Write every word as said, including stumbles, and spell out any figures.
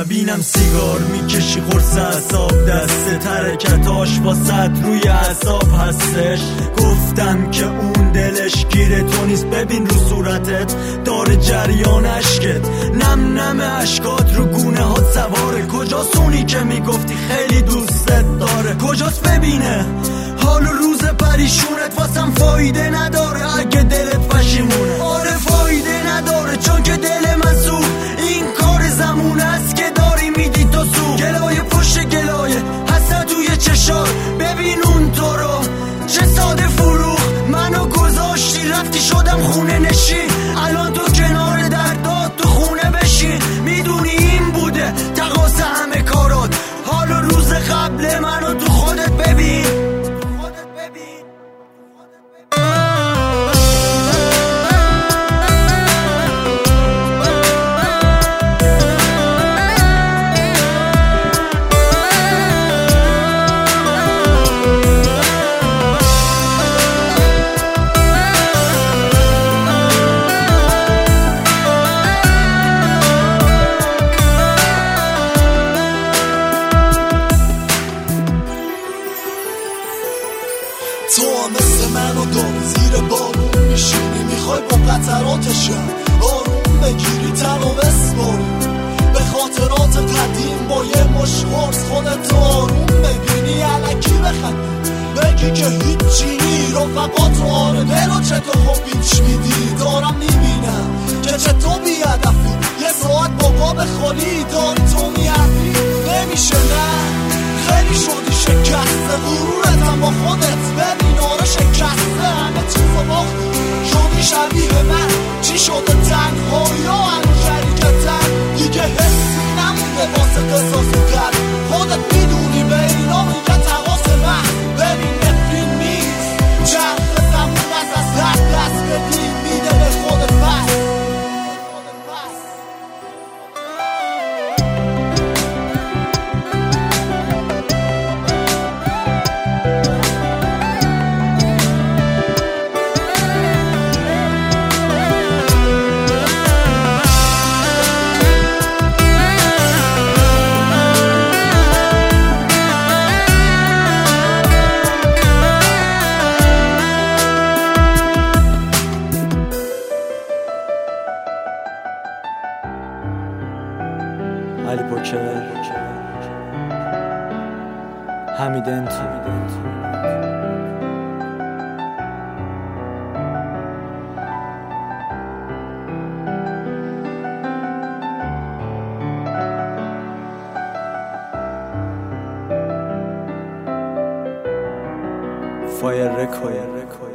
ببینم سیگار میکشی قرص اعصاب دست حرکتاش واسط روی اعصاب هستش. گفتم که اون دلش گیره تو نیست، ببین رو صورتت داره جریان اشکت، نم نم اشکات رو گونه هات سواره. کجاست اونی که میگفتی خیلی دوستت داره؟ کجاست ببینه حال و روز پریشونت؟ واسم فایده نداره اگه دلت پشیمونه. آره فایده نداره چون که دل من سو این کار زمونه است که داری میدی تو سو. گلایه پشت گلایه حسد توی چشار، ببین اون تو رو چه ساده فروخ منو گذاشتی رفتی شدم خونه نشین. الان تو کنار دردات تو خونه بشین، میدونی این بوده تقاص همه کارات. حال و روز قبل منو تو خودت ببین. تو هم مثل منو داری زیر بارون میشینی، میخوای با قطراتشم آروم بگیری تن و بسپاری به خاطرات قدیم با یه مش قرص خودت آروم ببینی علکی بخندی بگی که هیچی نی رفقات رو آره دلو چطور خب بیچ میدی. دارم میبینم که چطور بیادفی یه ساعت بابا بخوری داری تو میادی نمیشه نه خیلی شدی شکسته غرورتم با خودت ببین آره شکسته همه چیزو باختی شدی شبیه من چی شده تنهایی ها هنو شریکتن دیگه حسی نمونده واسه قصاص کرد خودت میدونی به اینا میگه تقاس من ببین نفرین نیست چرخ زمون از از هر دست بدی میده به خودت پس. علی پوکر حمیدن تو فایر رکورد